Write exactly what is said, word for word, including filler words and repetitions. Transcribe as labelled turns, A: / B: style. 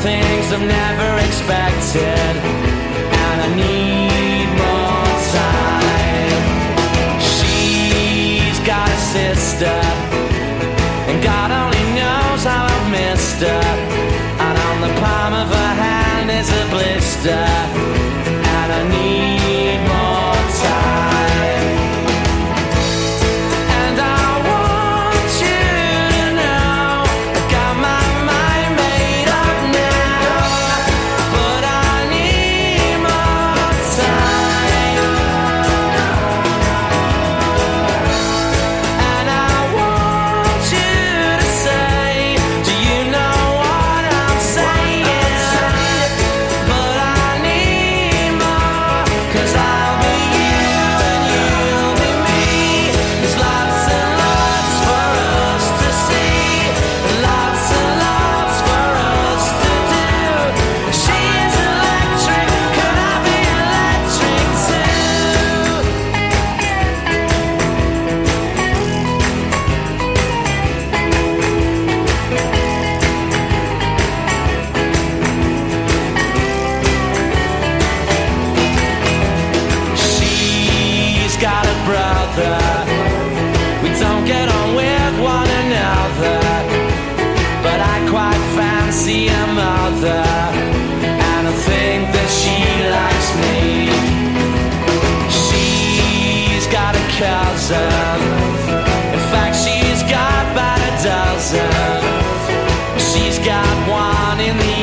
A: things I've never expected, and I need more time. She's got a sister, and God only knows how I've missed her. And on the palm of her hand is a blister, and I need more time. And I want you to know I got my mind made up now, but I need more time. And I want you to say, do you know what I'm saying? But I need more, 'cause I'll be you and you'll be me. There's lots and lots for us to see, lots and lots for us to do. She's electric, could I be electric too? She's got a brother, we don't get on with one another, but I quite fancy a mother, and I think that she likes me. She's got a cousin, in fact she's got about a dozen. She's got one in the